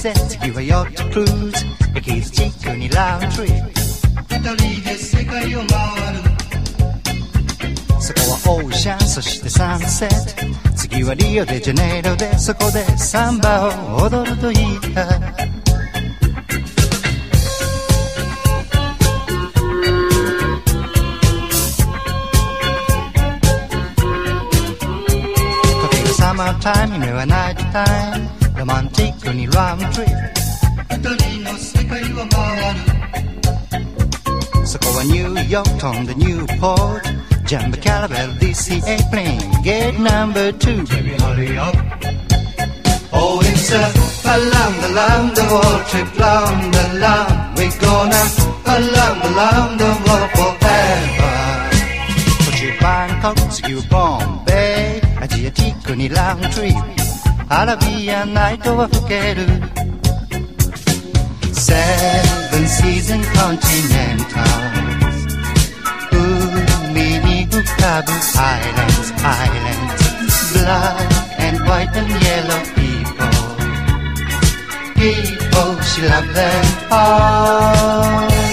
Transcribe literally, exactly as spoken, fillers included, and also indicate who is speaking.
Speaker 1: セ次はヨットクルーズエキゾチックにラウンドトリップ
Speaker 2: 二人で世界を回る
Speaker 1: そこはオーシャンそしてサンセット次はリオデジャネイロでそこでサンバを踊るといいか時がサマータイム夢はナイトタイムロマンティックにラウンドトリッ
Speaker 2: プ二人の世界を回
Speaker 1: プそこはニューヨーク飛んでニューポートJumbo Caravel D C A plane Gate number two
Speaker 2: Baby hurry up Oh it's a alarm alarm the world trip long the long We're gonna alarm alarm the world forever
Speaker 1: 途中バンコク次はボンベイアジアティックにラウンドトリップアラビアンナイトは吹ける Seven season continental Taboo islands, islands, black and white and yellow people. People, she loved them all.